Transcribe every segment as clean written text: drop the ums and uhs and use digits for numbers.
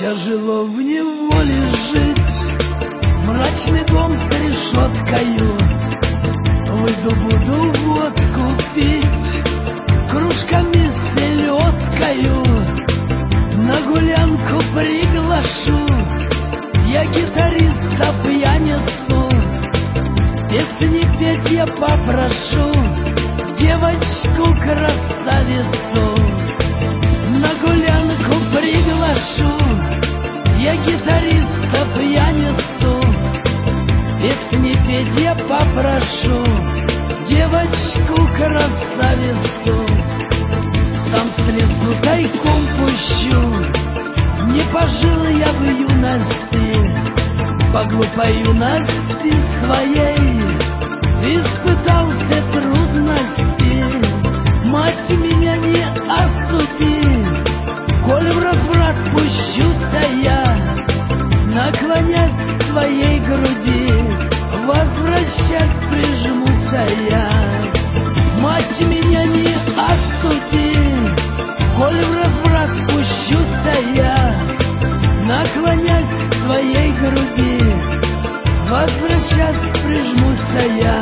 Тяжело в неволе жить, мрачный дом с решеткою. Выйду, буду водку пить, кружками с селедкою. На гулянку приглашу, я гитариста пьяницу. Песни петь я попрошу, девочку красавицу. На гулянку приглашу, я гитариста пьяницу. Песни петь я попрошу, девочку красавицу. Сам слезу тайком пущу, не пожил я в юности. По глупой юности своей испытал все трудности. Мать меня не осуди, коль в разврат пущуся я, наклонясь к твоей груди, возвращать прижмуся я. Мать меня не осуди, коль в разврат пущуся я, наклонясь к твоей груди, возвращать прижмуся я.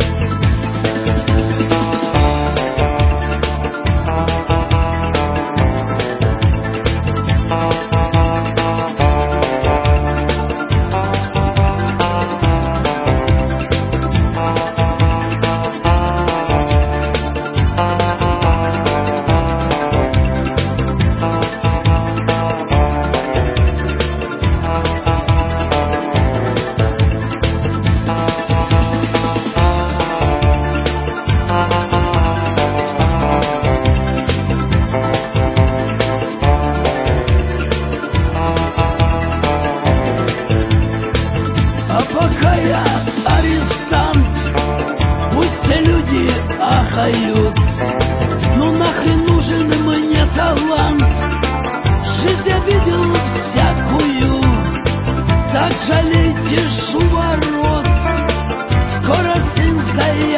Ну нахрен нужен мне талант? Жизнь я видел всякую, так жалейте шуворот. Скоро сын заедет